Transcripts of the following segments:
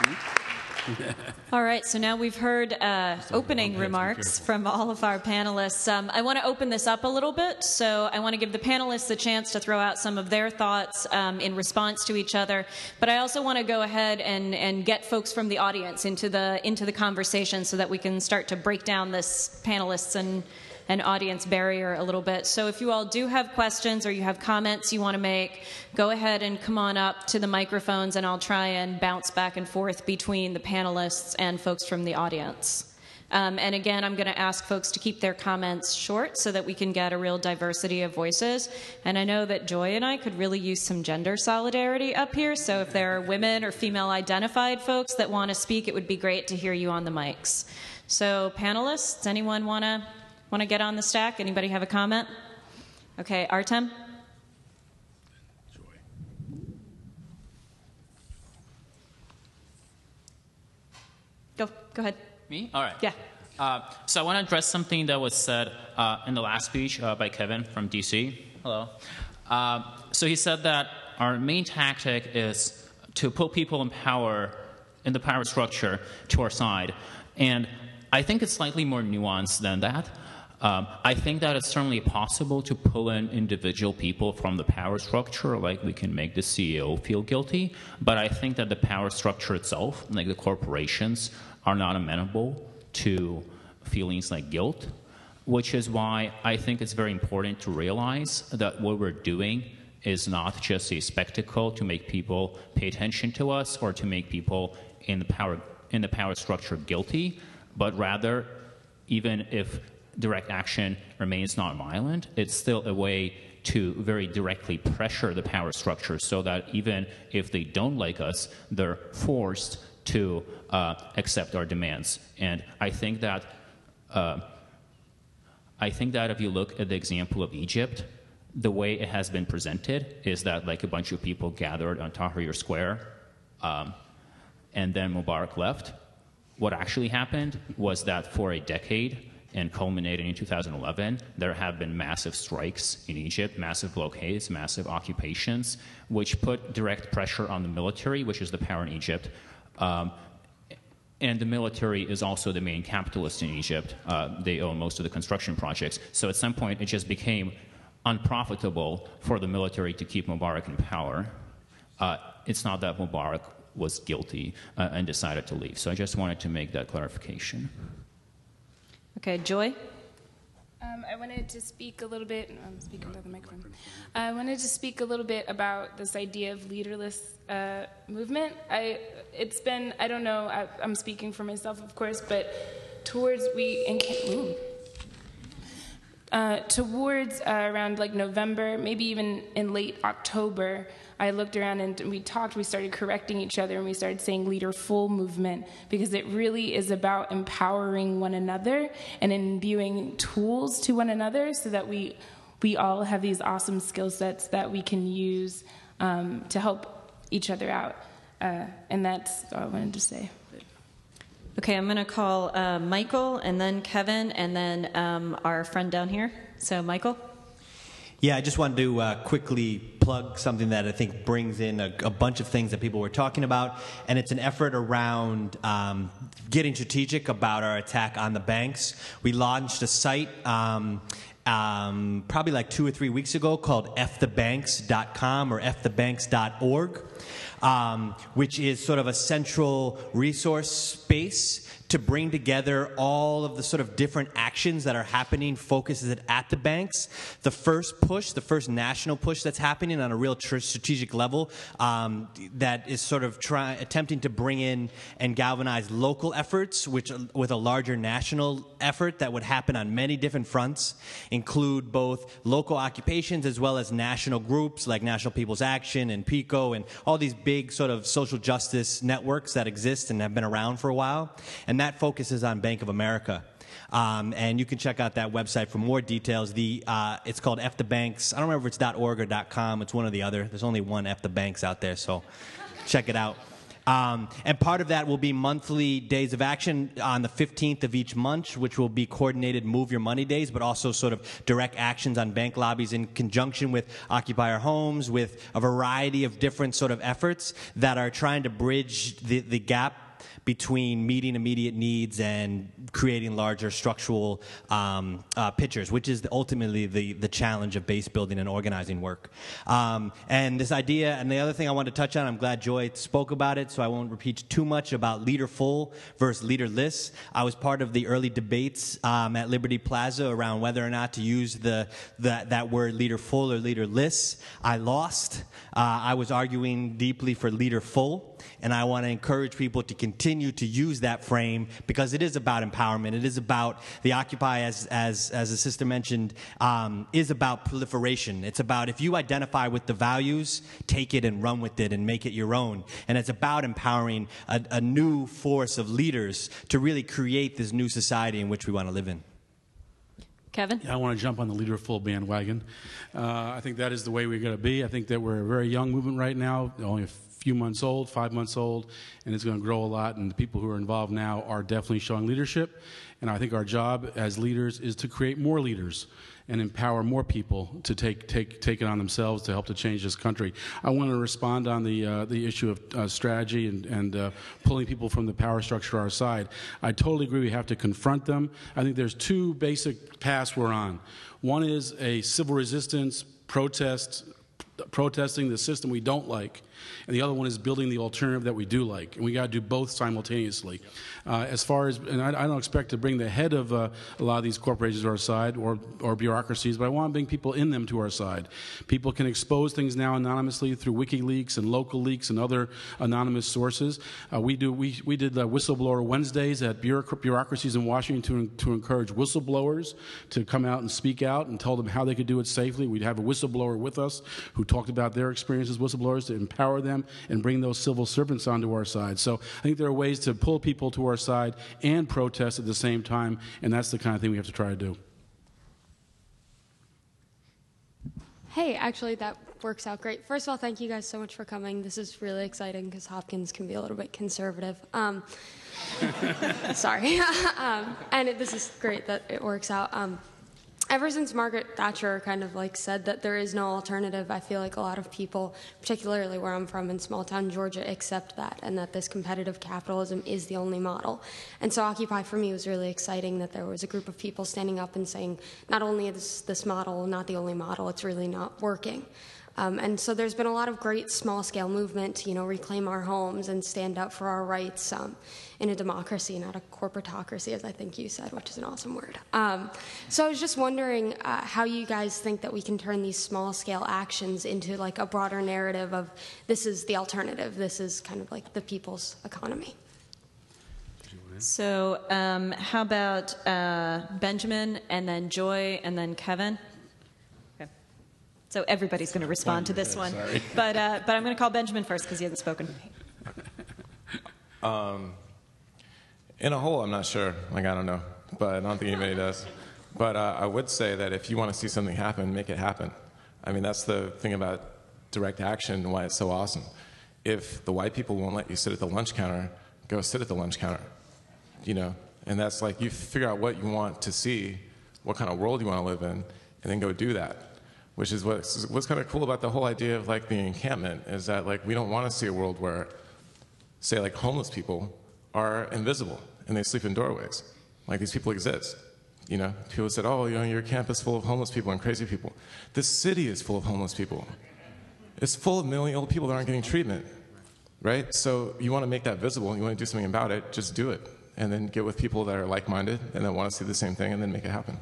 All right, so now we've heard opening remarks from all of our panelists. I want to open this up a little bit, so I want to give the panelists a chance to throw out some of their thoughts in response to each other, but I also want to go ahead and get folks from the audience into the conversation so that we can start to break down this panelists and audience barrier a little bit. So if you all do have questions or you have comments you want to make, go ahead and come on up to the microphones, and I'll try and bounce back and forth between the panelists and folks from the audience. And again, I'm going to ask folks to keep their comments short so that we can get a real diversity of voices. And I know that Joy and I could really use some gender solidarity up here, so if there are women or female-identified folks that want to speak, it would be great to hear you on the mics. So panelists, anyone want to get on the stack? Anybody have a comment? Okay, Artem? Go ahead. Me? All right. Yeah. So I want to address something that was said in the last speech by Kevin from DC. Hello. So he said that our main tactic is to put people in power, in the power structure, to our side. And I think it's slightly more nuanced than that. I think that it's certainly possible to pull in individual people from the power structure, like we can make the CEO feel guilty, but I think that the power structure itself, like the corporations, are not amenable to feelings like guilt, which is why I think it's very important to realize that what we're doing is not just a spectacle to make people pay attention to us or to make people in the power structure guilty, but rather, even if direct action remains nonviolent, it's still a way to very directly pressure the power structure so that even if they don't like us, they're forced to accept our demands. And I think that if you look at the example of Egypt, the way it has been presented is that like a bunch of people gathered on Tahrir Square and then Mubarak left. What actually happened was that for a decade, and culminating in 2011, there have been massive strikes in Egypt, massive blockades, massive occupations, which put direct pressure on the military, which is the power in Egypt. And the military is also the main capitalist in Egypt. They own most of the construction projects. So at some point, it just became unprofitable for the military to keep Mubarak in power. It's not that Mubarak was guilty and decided to leave. So I just wanted to make that clarification. Okay, Joy? I wanted to speak a little bit. I'm speaking by the microphone. I wanted to speak a little bit about this idea of leaderless movement. It's been, I don't know, I'm speaking for myself, of course, but towards around like November, maybe even in late October, I looked around and we started correcting each other, and we started saying leaderful movement, because it really is about empowering one another and imbuing tools to one another so that we all have these awesome skill sets that we can use to help each other out. And that's all I wanted to say. Okay, I'm going to call Michael, and then Kevin, and then our friend down here. So, Michael? Yeah, I just wanted to quickly plug something that I think brings in a bunch of things that people were talking about, and it's an effort around getting strategic about our attack on the banks. We launched a site probably like 2 or 3 weeks ago called fthebanks.com or fthebanks.org, which is sort of a central resource space to bring together all of the sort of different actions that are happening, focuses at the banks. The first national push that's happening on a real strategic level that is sort of attempting to bring in and galvanize local efforts, which with a larger national effort that would happen on many different fronts, include both local occupations as well as national groups like National People's Action and PICO and all these big sort of social justice networks that exist and have been around for a while. And that focuses on Bank of America. And you can check out that website for more details. It's called F the Banks. I don't remember if it's .org or .com. It's one or the other. There's only one F the Banks out there, so check it out. And part of that will be monthly days of action on the 15th of each month, which will be coordinated Move Your Money days, but also sort of direct actions on bank lobbies in conjunction with Occupy Our Homes, with a variety of different sort of efforts that are trying to bridge the gap between meeting immediate needs and creating larger structural pictures, which is ultimately the challenge of base building and organizing work. And this idea, and the other thing I want to touch on, I'm glad Joy spoke about it, so I won't repeat too much about leaderful versus leaderless. I was part of the early debates at Liberty Plaza around whether or not to use that word leaderful or leaderless. I lost. I was arguing deeply for leaderful. And I want to encourage people to continue to use that frame because it is about empowerment. It is about the Occupy, as the sister mentioned, is about proliferation. It's about if you identify with the values, take it and run with it and make it your own. And it's about empowering a new force of leaders to really create this new society in which we want to live in. Kevin? Yeah, I want to jump on the leader-full bandwagon. I think that is the way we're going to be. I think that we're a very young movement right now, only a few months old, 5 months old, and it's going to grow a lot, and the people who are involved now are definitely showing leadership. And I think our job as leaders is to create more leaders and empower more people to take it on themselves to help to change this country. I want to respond on the issue of strategy and pulling people from the power structure to our side. I totally agree we have to confront them. I think there's two basic paths we're on. One is a civil resistance protesting the system we don't like, and the other one is building the alternative that we do like, and we got to do both simultaneously. As far as, and I don't expect to bring the head of a lot of these corporations to our side or bureaucracies, but I want to bring people in them to our side. People can expose things now anonymously through WikiLeaks and local leaks and other anonymous sources. We did Whistleblower Wednesdays at bureaucracies in Washington to encourage whistleblowers to come out and speak out and tell them how they could do it safely. We'd have a whistleblower with us who talked about their experiences as whistleblowers to empower them and bring those civil servants onto our side. So I think there are ways to pull people to our side and protest at the same time, and that's the kind of thing we have to try to do. Hey, actually, that works out great. First of all, thank you guys so much for coming. This is really exciting because Hopkins can be a little bit conservative. Sorry. And this is great that it works out. Ever since Margaret Thatcher kind of said that there is no alternative, I feel like a lot of people, particularly where I'm from in small town Georgia, accept that and that this competitive capitalism is the only model. And so Occupy for me was really exciting that there was a group of people standing up and saying, not only is this model not the only model, it's really not working. And so there's been a lot of great small-scale movement to, reclaim our homes and stand up for our rights in a democracy, not a corporatocracy, as I think you said, which is an awesome word. So I was just wondering how you guys think that we can turn these small-scale actions into a broader narrative of this is the alternative, this is kind of the people's economy. So how about Benjamin and then Joy and then Kevin? So everybody's going to respond to this one. But I'm going to call Benjamin first because he hasn't spoken. In a whole, I'm not sure. I don't know. But I don't think anybody does. But I would say that if you want to see something happen, make it happen. I mean, that's the thing about direct action and why it's so awesome. If the white people won't let you sit at the lunch counter, go sit at the lunch counter. And that's you figure out what you want to see, what kind of world you want to live in, and then go do that. Which is what's kind of cool about the whole idea of the encampment is that we don't want to see a world where, say, homeless people are invisible and they sleep in doorways. These people exist. People said, oh, your camp is full of homeless people and crazy people. This city is full of homeless people. It's full of mentally ill people that aren't getting treatment, right? So you want to make that visible. You want to do something about it. Just do it, and then get with people that are like-minded and that want to see the same thing, and then make it happen.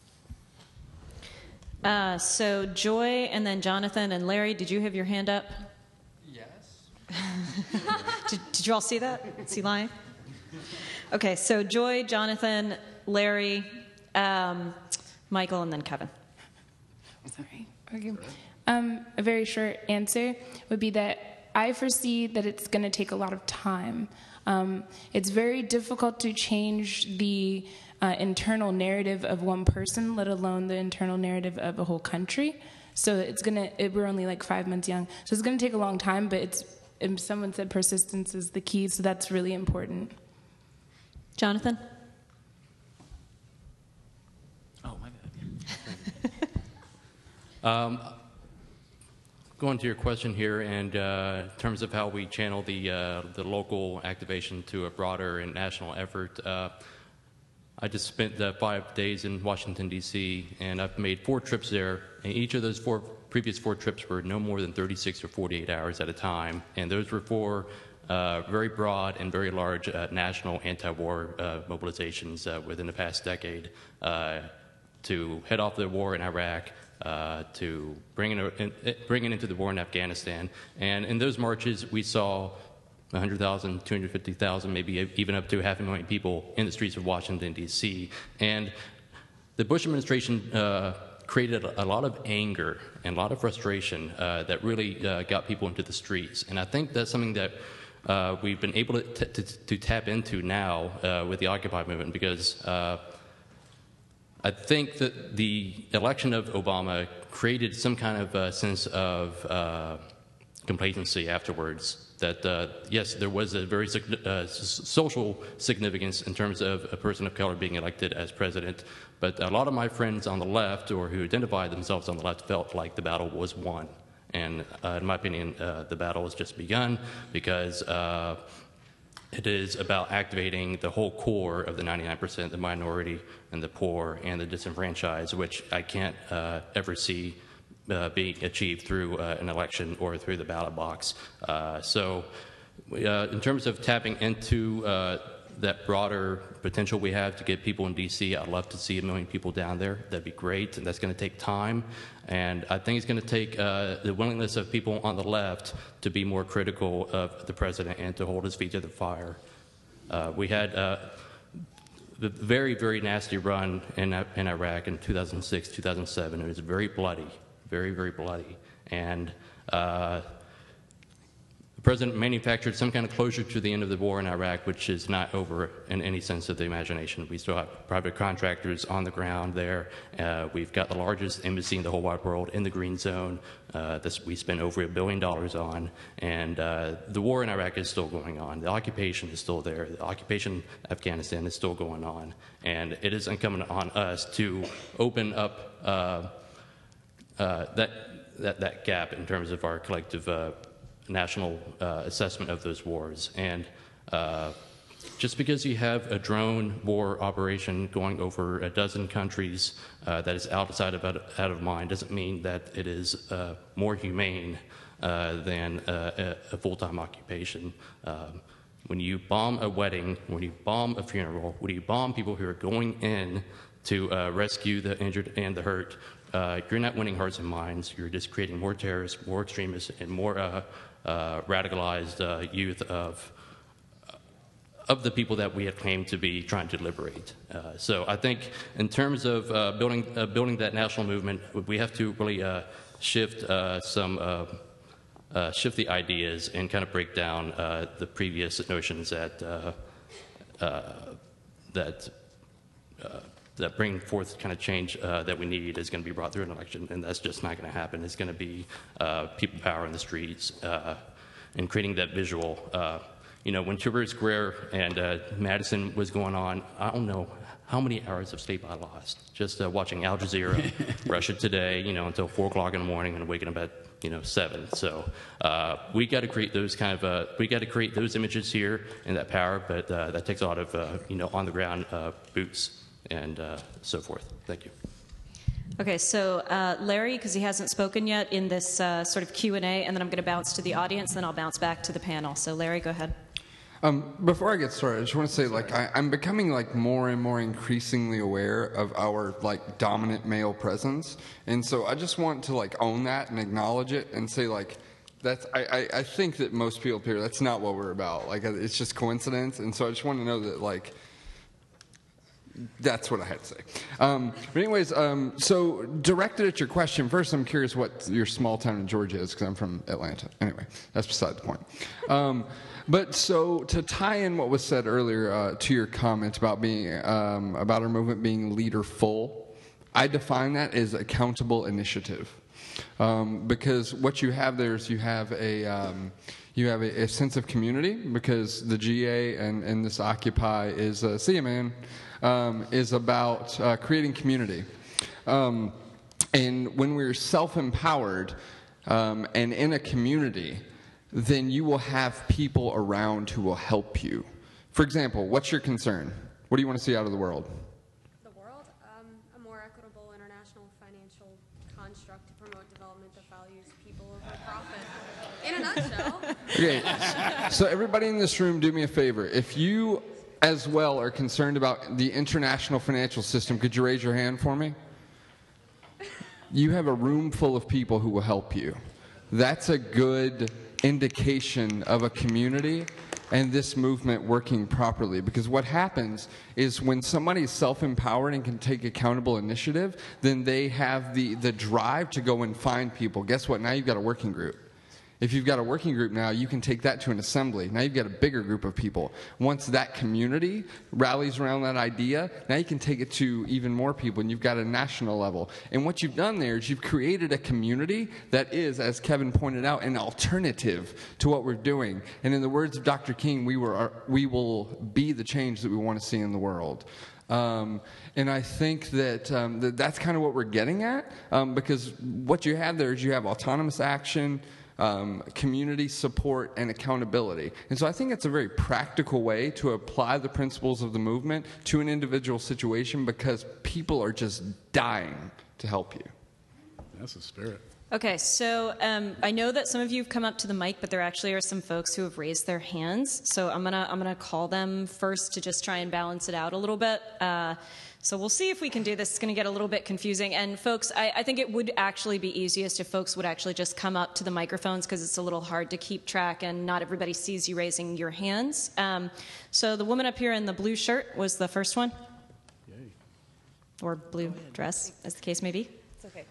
So Joy and then Jonathan and Larry, did you have your hand up? Yes. Did you all see that? Is he lying? Okay, so Joy, Jonathan, Larry, Michael, and then Kevin. Sorry. Okay. A very short answer would be that I foresee that it's going to take a lot of time. It's very difficult to change the internal narrative of one person, let alone the internal narrative of a whole country. So we're only 5 months young. So it's going to take a long time, but and someone said persistence is the key, so that's really important. Jonathan? Oh, my bad. Going to your question here, and in terms of how we channel the local activation to a broader and national effort, I just spent 5 days in Washington, D.C., and I've made 4 trips there, and each of those previous 4 trips were no more than 36 or 48 hours at a time, and those were for very broad and very large national anti-war mobilizations within the past decade to head off the war in Iraq, to bring it into the war in Afghanistan. And in those marches, we saw 100,000, 250,000, maybe even up to 500,000 people in the streets of Washington, D.C. And the Bush administration created a lot of anger and a lot of frustration that really got people into the streets. And I think that's something that we've been able to tap into now with the Occupy movement, because I think that the election of Obama created some kind of sense of complacency afterwards. That yes, there was a very social significance in terms of a person of color being elected as president, but a lot of my friends on the left, or who identified themselves on the left, felt like the battle was won. And in my opinion, the battle has just begun, because it is about activating the whole core of the 99%, the minority and the poor and the disenfranchised, which I can't ever see being achieved through an election or through the ballot box. So in terms of tapping into that broader potential we have to get people in D.C., I'd love to see 1 million people down there. That'd be great, and that's going to take time. And I think it's going to take the willingness of people on the left to be more critical of the president and to hold his feet to the fire. We had the very, very nasty run in Iraq in 2006, 2007. It was very bloody, very, very bloody. And the president manufactured some kind of closure to the end of the war in Iraq, which is not over in any sense of the imagination. We still have private contractors on the ground there. We've got the largest embassy in the whole wide world in the Green Zone that we spent over $1 billion on. And the war in Iraq is still going on. The occupation is still there. The occupation of Afghanistan is still going on. And it is incumbent on us to open up that gap in terms of our collective national assessment of those wars. And just because you have a drone war operation going over a dozen countries that is out of mind doesn't mean that it is more humane than a full-time occupation. When you bomb a wedding, when you bomb a funeral, when you bomb people who are going in to rescue the injured and the hurt, you're not winning hearts and minds. You're just creating more terrorists, more extremists, and more radicalized youth of the people that we have claimed to be trying to liberate. So I think in terms of building that national movement, we have to really shift shift the ideas and kind of break down the previous notions that bring forth kind of change that we need is going to be brought through an election, and that's just not going to happen. It's going to be people power in the streets and creating that visual. When Tahrir Square and Madison was going on, I don't know how many hours of sleep I lost just watching Al Jazeera, Russia Today, until 4 o'clock in the morning and waking up at 7. So we got to create those we got to create those images here and that power, but that takes a lot of on the ground boots and so forth. Thank you. Okay, so Larry, because he hasn't spoken yet in this sort of Q&A, and then I'm going to bounce to the audience, then I'll bounce back to the panel. So Larry, go ahead. Before I get started, I just want to say, I'm becoming more and more increasingly aware of our dominant male presence, and so I just want to own that and acknowledge it and say that's I think that most people up here, that's not what we're about. It's just coincidence, and so I just want to know that that's what I had to say. But anyways, so directed at your question, first I'm curious what your small town in Georgia is, because I'm from Atlanta. Anyway, that's beside the point. But so to tie in what was said earlier to your comment about being about our movement being leaderful, I define that as accountable initiative. because what you have there is you have a sense of community, because the GA and this Occupy is see you, man, is about creating community. And when we're self-empowered and in a community, then you will have people around who will help you. For example, what's your concern? What do you want to see out of the world? The world? A more equitable international financial construct to promote development that values people over profit. In a nutshell. Okay, so everybody in this room, do me a favor. If you as well are concerned about the international financial system, could you raise your hand for me? You have a room full of people who will help you. That's a good indication of a community and this movement working properly, because what happens is when somebody's self-empowered and can take accountable initiative, then they have the drive to go and find people. Guess what? Now you've got a working group. If you've got a working group now, you can take that to an assembly. Now you've got a bigger group of people. Once that community rallies around that idea, now you can take it to even more people, and you've got a national level. And what you've done there is you've created a community that is, as Kevin pointed out, an alternative to what we're doing. And in the words of Dr. King, we will be the change that we want to see in the world. And I think that that's kind of what we're getting at, because what you have there is you have autonomous action, community support, and accountability. And so I think it's a very practical way to apply the principles of the movement to an individual situation, because people are just dying to help you. That's the spirit. Okay, so I know that some of you have come up to the mic, but there actually are some folks who have raised their hands. So I'm gonna call them first to just try and balance it out a little bit. So we'll see if we can do this. It's going to get a little bit confusing. And folks, I think it would actually be easiest if folks would actually just come up to the microphones, because it's a little hard to keep track and not everybody sees you raising your hands. So the woman up here in the blue shirt was the first one. Yay. Or blue dress, as the case may be. It's okay.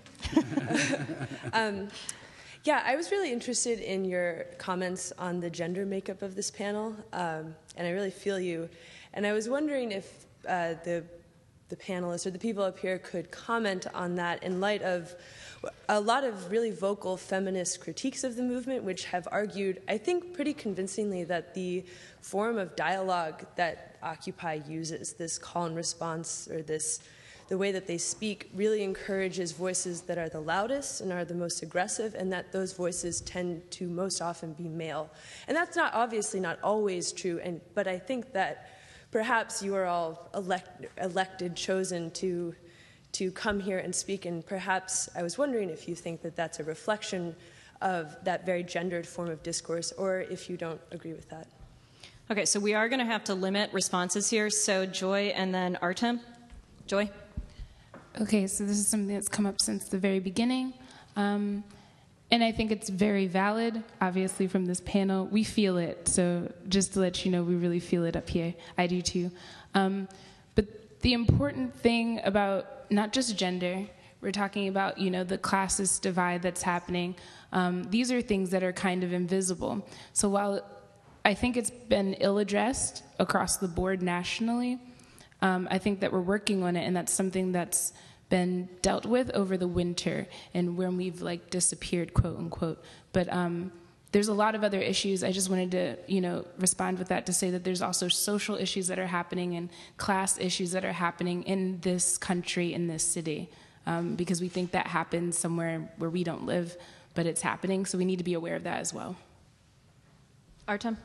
Yeah, I was really interested in your comments on the gender makeup of this panel, and I really feel you. And I was wondering if the panelists or the people up here could comment on that in light of a lot of really vocal feminist critiques of the movement, which have argued, I think pretty convincingly, that the form of dialogue that Occupy uses, this call and response, or the way that they speak, really encourages voices that are the loudest and are the most aggressive, and that those voices tend to most often be male. And that's obviously not always true, but I think that perhaps you are all elected, chosen to come here and speak, and perhaps I was wondering if you think that that's a reflection of that very gendered form of discourse, or if you don't agree with that. Okay, so we are going to have to limit responses here. So Joy and then Artem. Joy? Okay, so this is something that's come up since the very beginning. And I think it's very valid, obviously, from this panel. We feel it, so just to let you know, we really feel it up here. I do too. But the important thing about not just gender, we're talking about, the classist divide that's happening. These are things that are kind of invisible. So while I think it's been ill-addressed across the board nationally, I think that we're working on it, and that's something that's been dealt with over the winter and when we've disappeared, quote unquote. But there's a lot of other issues. I just wanted to respond with that to say that there's also social issues that are happening and class issues that are happening in this country, in this city, because we think that happens somewhere where we don't live, but it's happening, so we need to be aware of that as well. Artem?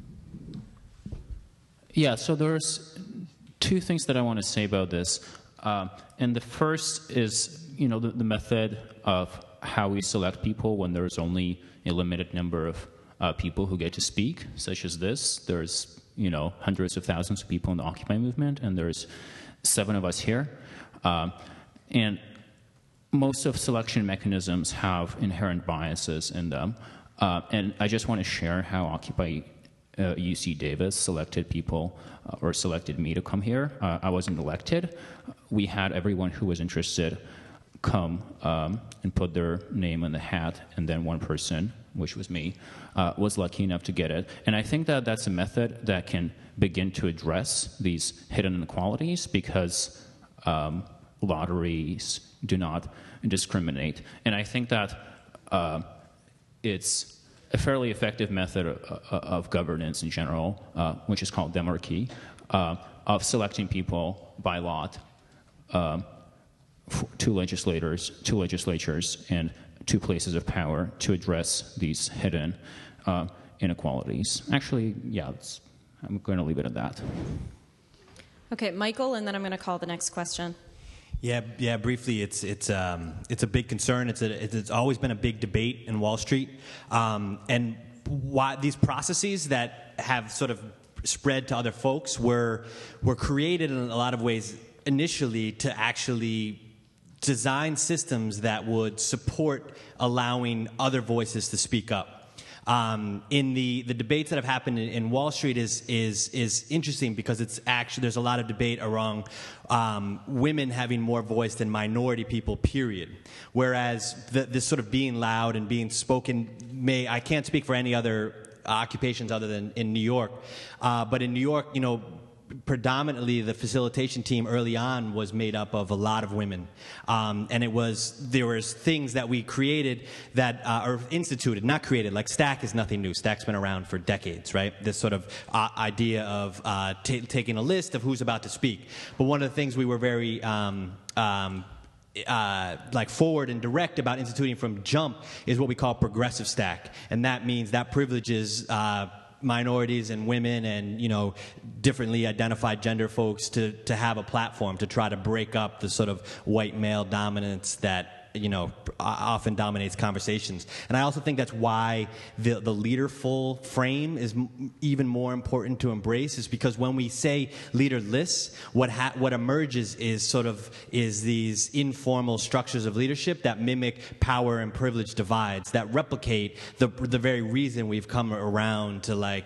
Yeah, so there's two things that I want to say about this. And the first is, the method of how we select people when there's only a limited number of people who get to speak, such as this. There's, hundreds of thousands of people in the Occupy movement, and there's 7 of us here. And most of selection mechanisms have inherent biases in them. And I just want to share how Occupy UC Davis selected people or selected me to come here. I wasn't elected. We had everyone who was interested come and put their name in the hat, and then one person, which was me, was lucky enough to get it. And I think that that's a method that can begin to address these hidden inequalities, because lotteries do not discriminate. And I think that it's a fairly effective method of governance in general, which is called demarchy, of selecting people by lot, two legislatures, and two places of power to address these hidden inequalities. Actually, yeah, I'm going to leave it at that. Okay, Michael, and then I'm going to call the next question. Yeah. Briefly, it's a big concern. It's always been a big debate in Wall Street, and why these processes that have sort of spread to other folks were created in a lot of ways initially to actually design systems that would support allowing other voices to speak up. In the debates that have happened in Wall Street is interesting because it's actually there's a lot of debate around women having more voice than minority people, period. Whereas this sort of being loud and being spoken I can't speak for any other occupations other than in New York, but in New York, predominantly the facilitation team early on was made up of a lot of women, and there was things that we created that or instituted, not created. Like STAC is nothing new. STAC's been around for decades, right? This sort of idea of taking a list of who's about to speak. But one of the things we were very forward and direct about instituting from jump is what we call progressive STAC, and that means that privileges minorities and women and differently identified gender folks to have a platform to try to break up the sort of white male dominance that often dominates conversations. And I also think that's why the leaderful frame is even more important to embrace, is because when we say leaderless, what emerges is these informal structures of leadership that mimic power and privilege divides, that replicate the very reason we've come around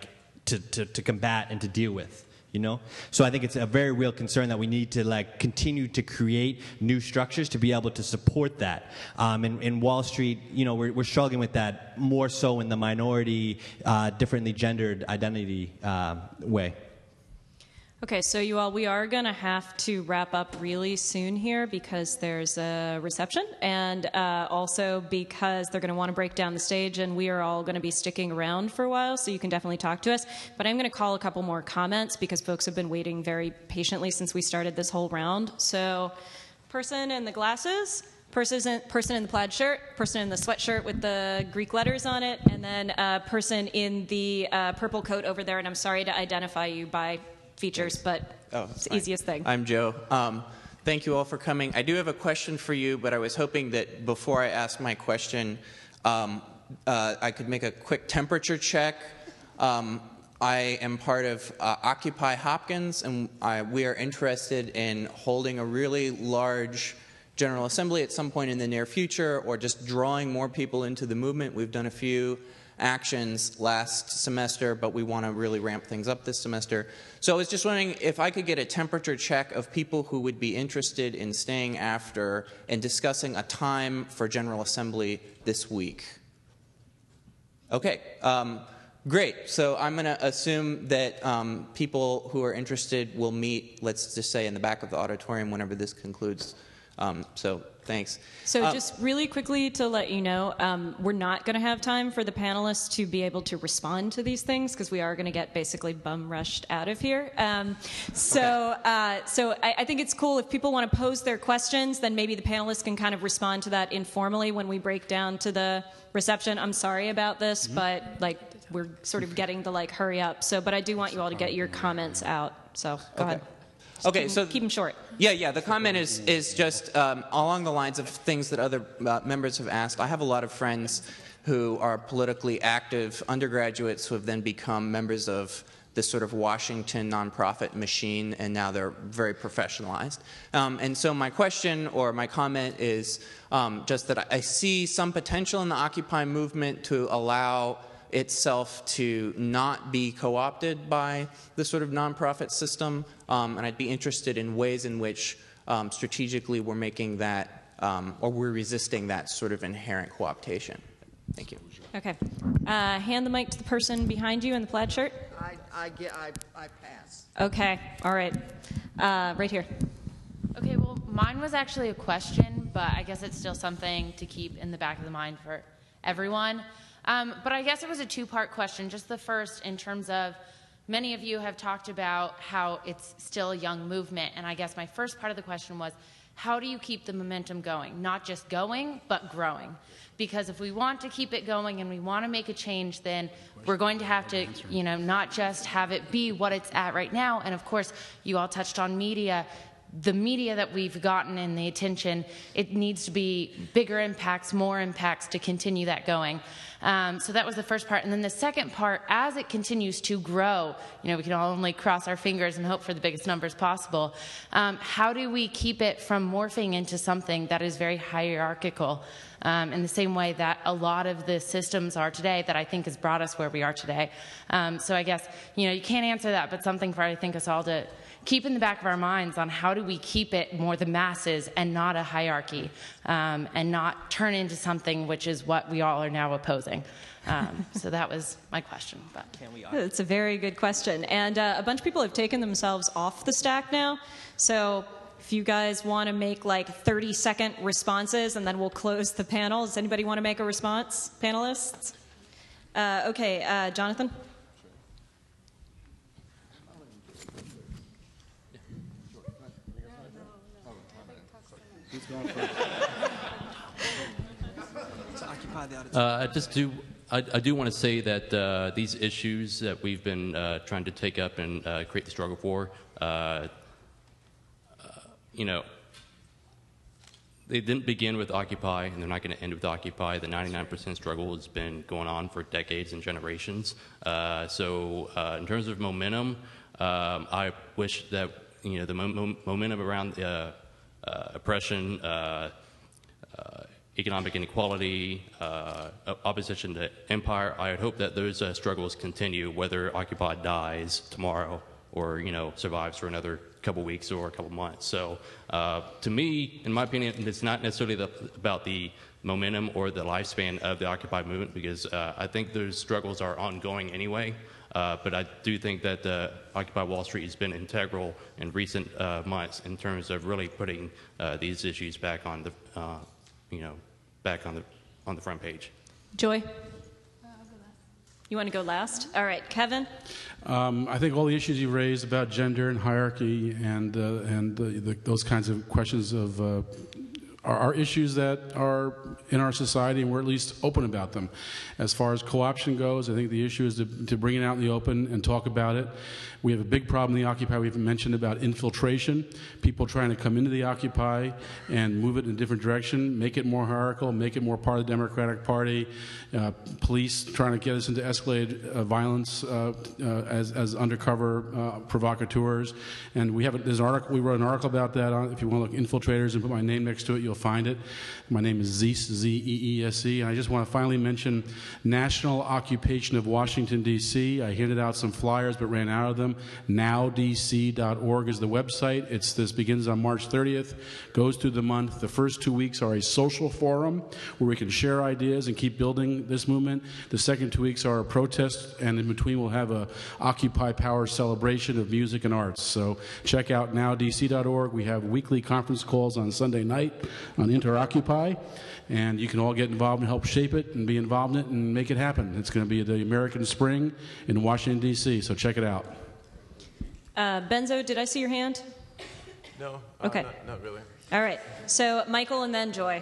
to combat and to deal with. So I think it's a very real concern that we need to continue to create new structures to be able to support that. In Wall Street, we're struggling with that more so in the minority, differently gendered identity way. Okay, so you all, we are going to have to wrap up really soon here because there's a reception, and also because they're going to want to break down the stage, and we are all going to be sticking around for a while, so you can definitely talk to us. But I'm going to call a couple more comments because folks have been waiting very patiently since we started this whole round. So, person in the glasses, person in the plaid shirt, person in the sweatshirt with the Greek letters on it, and then person in the purple coat over there, and I'm sorry to identify you by features, but it's the easiest thing. I'm Joe. Thank you all for coming. I do have a question for you, but I was hoping that before I ask my question, I could make a quick temperature check. I am part of Occupy Hopkins, and we are interested in holding a really large General Assembly at some point in the near future, or just drawing more people into the movement. We've done a few actions last semester, but we want to really ramp things up this semester. So I was just wondering if I could get a temperature check of people who would be interested in staying after and discussing a time for General Assembly this week. Okay, great. So I'm going to assume that people who are interested will meet, let's just say, in the back of the auditorium whenever this concludes. So thanks. So just really quickly to let you know, we're not going to have time for the panelists to be able to respond to these things because we are going to get basically bum rushed out of here. So I think it's cool if people want to pose their questions, then maybe the panelists can kind of respond to that informally when we break down to the reception. I'm sorry about this, but we're sort of getting the hurry up. So, but I do want you all to get your comments out. So go ahead. Okay, so keep them short. Yeah. The comment is just along the lines of things that other members have asked. I have a lot of friends who are politically active undergraduates who have then become members of this sort of Washington nonprofit machine, and now they're very professionalized. And so my question or my comment is just that I see some potential in the Occupy movement to allow itself to not be co-opted by the sort of nonprofit system, and I'd be interested in ways in which strategically we're making that, or we're resisting that sort of inherent co-optation. Thank you. Okay. Hand the mic to the person behind you in the plaid shirt. I pass. Okay. All right. Right here. Okay, well, Mine was actually a question, but I guess it's still something to keep in the back of the mind for everyone. But I guess it was a two-part question. Just the first, in terms of many of you have talked about how it's still a young movement, and I guess my first part of the question was, how do you keep the momentum going? Not just going, but growing. Because if we want to keep it going and we want to make a change, then we're going to have to, not just have it be what it's at right now. And of course, you all touched on media. The media that we've gotten and the attention, it needs to be bigger impacts, more impacts to continue that going. So that was the first part. And then the second part, as it continues to grow, we can all only cross our fingers and hope for the biggest numbers possible. How do we keep it from morphing into something that is very hierarchical in the same way that a lot of the systems are today that I think has brought us where we are today? So I guess, you can't answer that, but something for, I think, us all to keep in the back of our minds on how do we keep it more the masses and not a hierarchy, and not turn into something which is what we all are now opposing. So that was my question. But it's a very good question. And a bunch of people have taken themselves off the stack now. So if you guys want to make like 30-second responses, and then we'll close the panel. Does anybody want to make a response, panelists? Okay, Jonathan? I do want to say that these issues that we've been trying to take up and create the struggle for, they didn't begin with Occupy, and they're not going to end with Occupy. The 99% struggle has been going on for decades and generations. So in terms of momentum, I wish that the momentum around oppression, economic inequality, opposition to empire, I would hope that those struggles continue, whether Occupy dies tomorrow or survives for another couple weeks or a couple months. So to me, in my opinion, it's not necessarily about the momentum or the lifespan of the Occupy movement, because I think those struggles are ongoing anyway. But I do think that Occupy Wall Street has been integral in recent months in terms of really putting these issues back on the, back on the front page. Joy? You want to go last? All right, Kevin? I think all the issues you raised about gender and hierarchy and those kinds of questions are issues that are in our society, and we're at least open about them. As far as co-option goes, I think the issue is to bring it out in the open and talk about it. We have a big problem in the Occupy. We've mentioned about infiltration, people trying to come into the Occupy and move it in a different direction, make it more hierarchical, make it more part of the Democratic Party, police trying to get us into escalated violence as undercover provocateurs. And we wrote an article about that. If you want to look infiltrators and put my name next to it, you'll find it. My name is Zeese, Z-E-E-S-E, and I just want to finally mention National Occupation of Washington, D.C. I handed out some flyers but ran out of them. NowDC.org is the website. This begins on March 30th, goes through the month. The first 2 weeks are a social forum where we can share ideas and keep building this movement. The second 2 weeks are a protest, and in between we'll have a Occupy Power celebration of music and arts. So check out NowDC.org. We have weekly conference calls on Sunday night on InterOccupy, and you can all get involved and help shape it and be involved in it and make it happen. It's going to be the American Spring in Washington, D.C., so check it out. Benzo, did I see your hand? No. Okay. Not really. All right. So Michael and then Joy.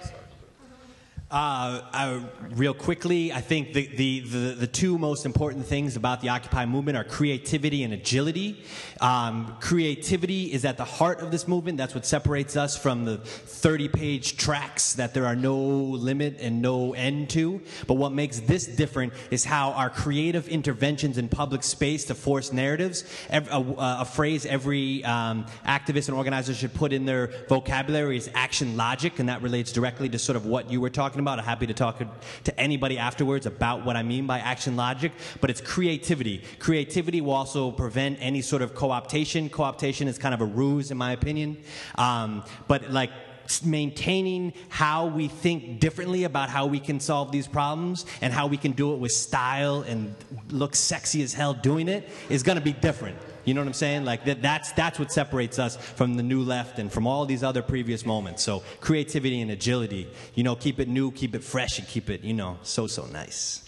Real quickly, I think the two most important things about the Occupy movement are creativity and agility. Creativity is at the heart of this movement. That's what separates us from the 30-page tracks that there are no limit and no end to. But what makes this different is how our creative interventions in public space to force narratives, a phrase every activist and organizer should put in their vocabulary is action logic, and that relates directly to sort of what you were talking about. I'm happy to talk to anybody afterwards about what I mean by action logic, but it's creativity. Creativity will also prevent any sort of co-optation. Co-optation is kind of a ruse, in my opinion. But like maintaining how we think differently about how we can solve these problems and how we can do it with style and look sexy as hell doing it is going to be different. You know what I'm saying? Like that's what separates us from the new left and from all these other previous moments. So creativity and agility, you know, keep it new, keep it fresh, and keep it, you know, so nice.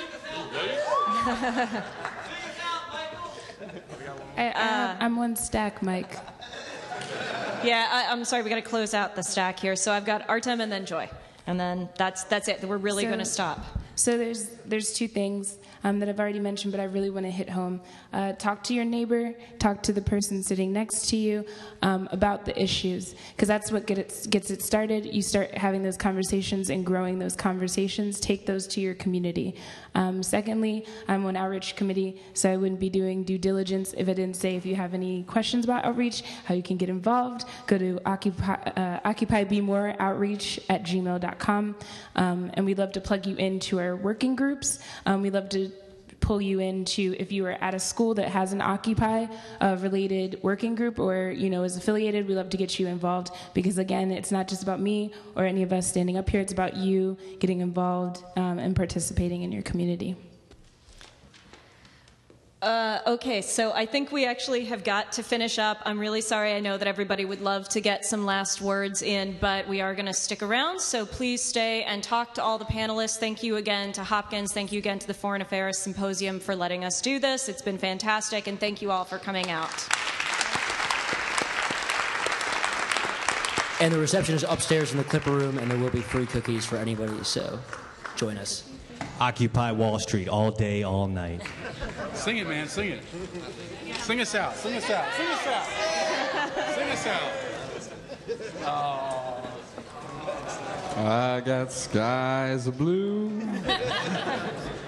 I'm one stack, Mike. Yeah, I'm sorry, we got to close out the stack here. So I've got Artem and then Joy, and then that's it. We're really going to stop. So there's two things that I've already mentioned, but I really want to hit home. Talk to your neighbor, talk to the person sitting next to you about the issues, because that's what gets it started. You start having those conversations and growing those conversations. Take those to your community. Secondly, I'm on outreach committee, so I wouldn't be doing due diligence if I didn't say if you have any questions about outreach, how you can get involved, go to occupybemoreoutreach@gmail.com, and we'd love to plug you into our working groups. We'd love to pull you into, if you are at a school that has an Occupy related working group or, you know, is affiliated, we'd love to get you involved, because again, it's not just about me or any of us standing up here, it's about you getting involved and participating in your community. Okay, so I think we actually have got to finish up. I'm really sorry. I know that everybody would love to get some last words in, but we are going to stick around, so please stay and talk to all the panelists. Thank you again to Hopkins. Thank you again to the Foreign Affairs Symposium for letting us do this. It's been fantastic, and thank you all for coming out. And the reception is upstairs in the Clipper Room, and there will be free cookies for anybody, so join us. Occupy Wall Street all day, all night. Sing it, man. Sing it. Sing us out. Sing us out. Sing us out. Sing us out. Oh. I got skies of blue.